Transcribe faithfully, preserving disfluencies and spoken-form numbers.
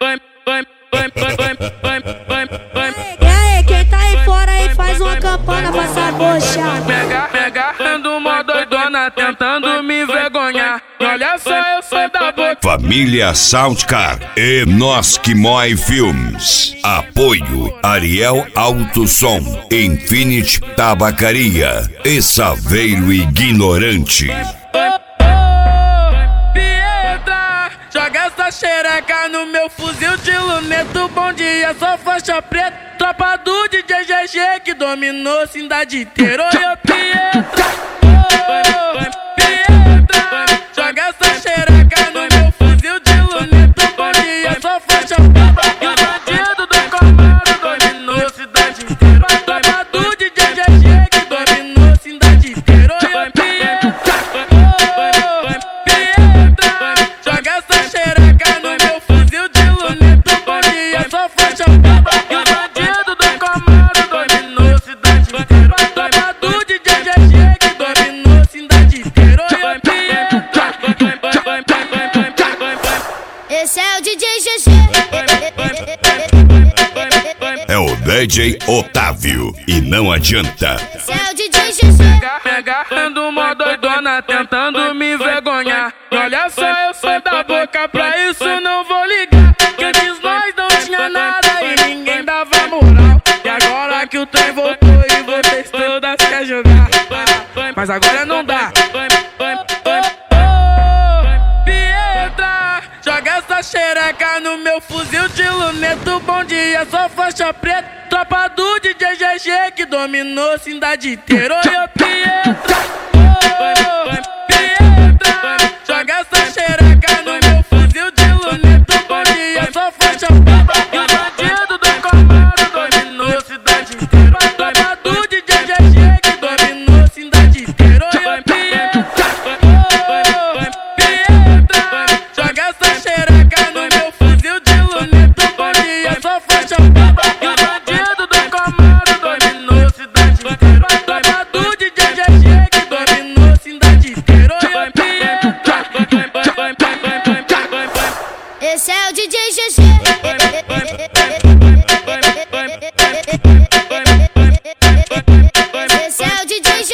E aí, quem tá aí fora aí faz uma campana pra essa bocha. Pega, pega, ando mó doidona tentando me envergonhar. Olha só, eu sou da boca. Família Soundcar e Nós Que Mói Filmes. Apoio Ariel Alto Som, Infinity Tabacaria e Saveiro Ignorante. Joga essa xereca no meu fuzil de luneto. Bom dia, sou faixa preta. Tropa do D J G G que dominou a cidade inteira. Oi, Pietra, oh, Pietra. Joga essa xereca no meu fuzil de luneto. Bom dia, sou faixa preta. E o bandido do comando dominou a cidade inteira. Tropa do D J G G que dominou a cidade inteira. Oi, Pietra, oh, Pietra. Joga essa xereca no meu fuzil de luneto. Bom dia, sou faixa preta. E o bandido do comando dominou a cidade inteira. Tropa do D J G G que dominou a cidade inteira. Oi, Pietra. Esse é o D J G G. É o D J Otávio e não adianta. Esse é o D J G G. Pega, ando mó doidona tentando me envergonhar. Olha só, eu sou da boca, pra isso não vou ligar. Que antes nós não tinha nada e ninguém dava moral. E agora que o trem voltou e vocês todas querem jogar, mas agora não dá. Pietra, joga essa xereca no meu fuzil de luneto. Bom dia, sou faixa preta. Tropa do D J G G que dominou a cidade inteira. Oi, Pietra, oh, Pietra. Joga essa xereca no meu fuzil de luneto. Bom dia, sou faixa preta. E o bandido do comando dominou a cidade inteira. Tropa do D J G G que dominou a cidade inteira. Oi, Pietra, oh, Pietra. Joga essa xereca no meu fuzil de luneto. Bom dia, sou faixa preta. E o bandido do comando dominou a cidade inteira. Tropa do D J G G que dominou a cidade inteira. Oi, Pietra. Esse é o D J G G. Esse é o D J G G.